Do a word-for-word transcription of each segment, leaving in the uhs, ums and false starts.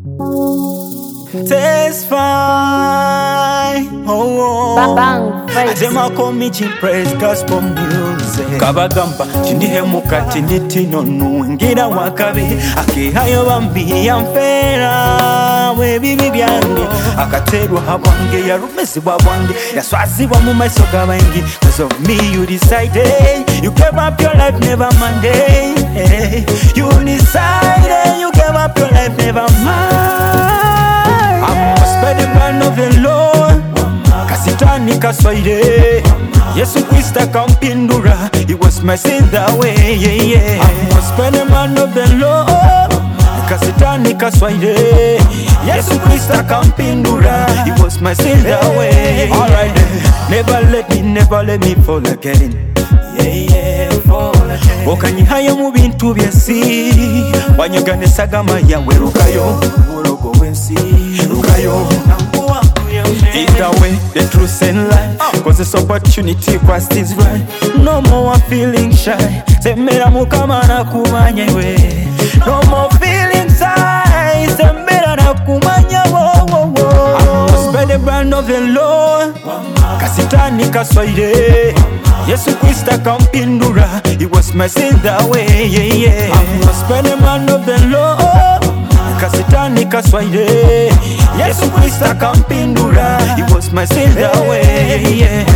Testify, oh, oh. Bang bang, face. Adema komi praise gospel music. Kabagamba chindihe mukati nditino nuingira wakabi. Akihayo bambi yamfera we bibi byange. Akaterwa habwange ya rumesi wabwange. Ya swazi wa mumaiso gabangi. Cause of me you decided you gave up your life never Monday. You decided you gave up your life never mind. I must pay the man of the Lord. Kasitani kaswaide Yesu Krista kampindura. It was my sin that way, yeah, yeah. I must pay the man of the Lord. Kasitani kaswaide Yesu Krista kampindura. It was my sin that way. Alright, never let me, never let me fall again. Yeah, yeah, fall again. Okanyihaya mu bintu byesi wanyagane sagama yawe rukayo murogo wensi rukayo. Either way, the truth and life. Cause this opportunity Christ is right. No more feeling shy. Semera mukama na kumanya we. No more feeling shy. Semera na kumanya wo wo wo. I must bear the brand of the Lord. Kasitani kaswaide Yesu Krista kampindura. It was my sin that way, yeah, yeah. I must bear the brand of the Lord. Kasitani kaswaide Yesu Krista kampindura. It was my sin that way, yeah.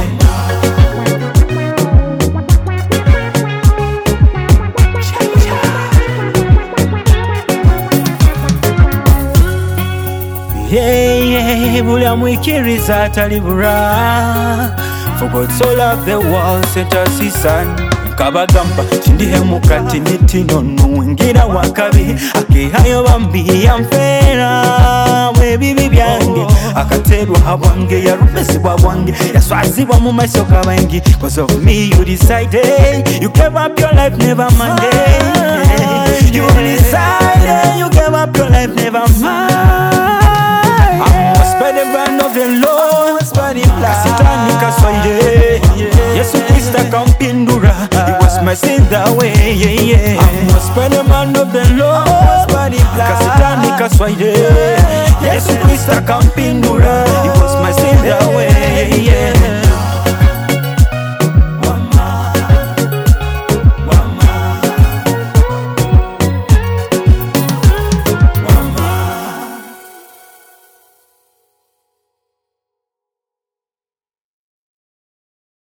Yeah, yeah, bula mwikiriza atalibura. For God so loved the world, sent us his son. Kabagamba chindihe mukati nitino nuingira wakabi. Akihayo bambi yamfera we bibi byange. Akaterwa habwange ya rumesi wabwange. Ya swazi wa mumaiso gabangi. Cause of me you decided you gave up your life never Monday. You decided you gave up your life never mind. I must pay the brand of the Lord. Kasitani kaswaide Yesu Krista kampindura. It was my sin that way, yeah, yeah. I must pay the brand of the Lord. Kasitani kaswaide Yesu Krista kampindura. It was my sin that way, yeah.